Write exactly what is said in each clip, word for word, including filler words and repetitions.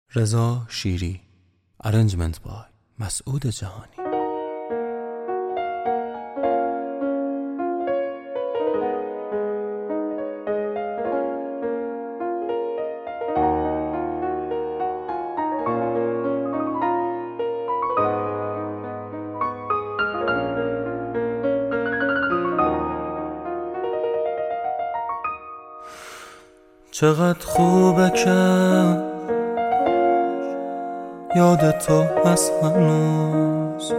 رضا شیری. Arrangement by مسعود جهانی. چقدر خوبه که یاد تو هست هنوز،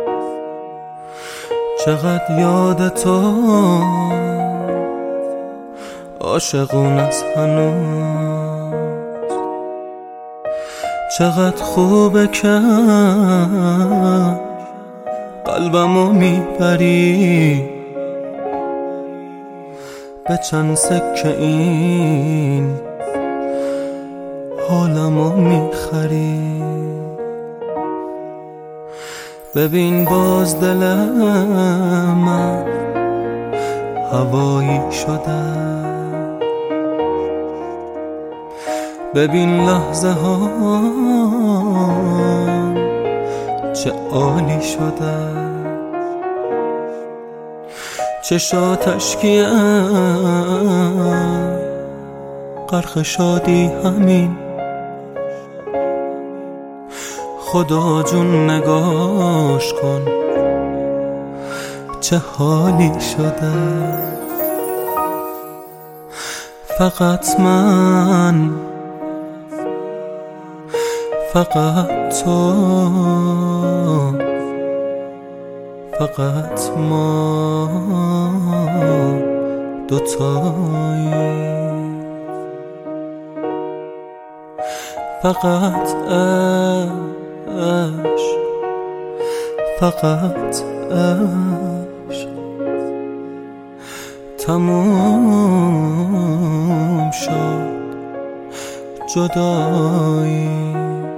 چقدر یاد تو عاشقون است هنوز، چقدر خوبه که قلبمو میبری به چند سکه این حالمو میخری. ببین باز دل من هوایی شده، ببین لحظه ها چه عالی شده، چشاتش کیه غرق شادی همین، خدا جون نگاش کن چه حالی شده. فقط من، فقط تو، فقط ما دوتایی، فقط عشق، فقط عشق تموم شد جدایی.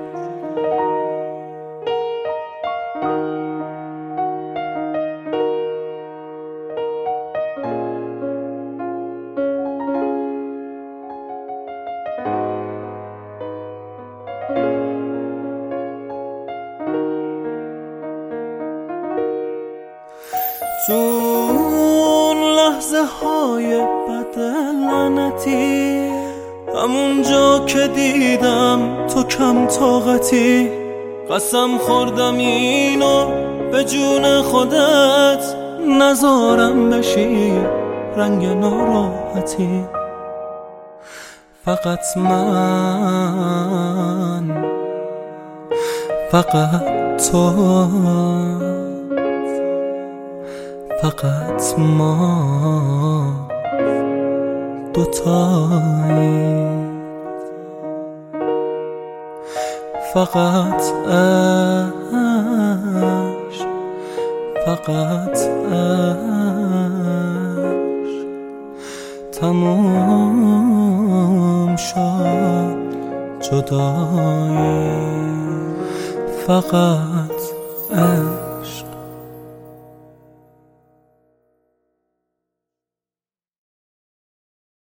تو اون لحظه های بد لعنتی، همون جا که دیدم تو کم طاقتی، قسم خوردم اینو به جون خودت نذارم بشی رنگ ناراحتی. فقط من، فقط تو، فقط ما دوتایی، فقط عشق، فقط عشق تموم شد جدایی. فقط عشق.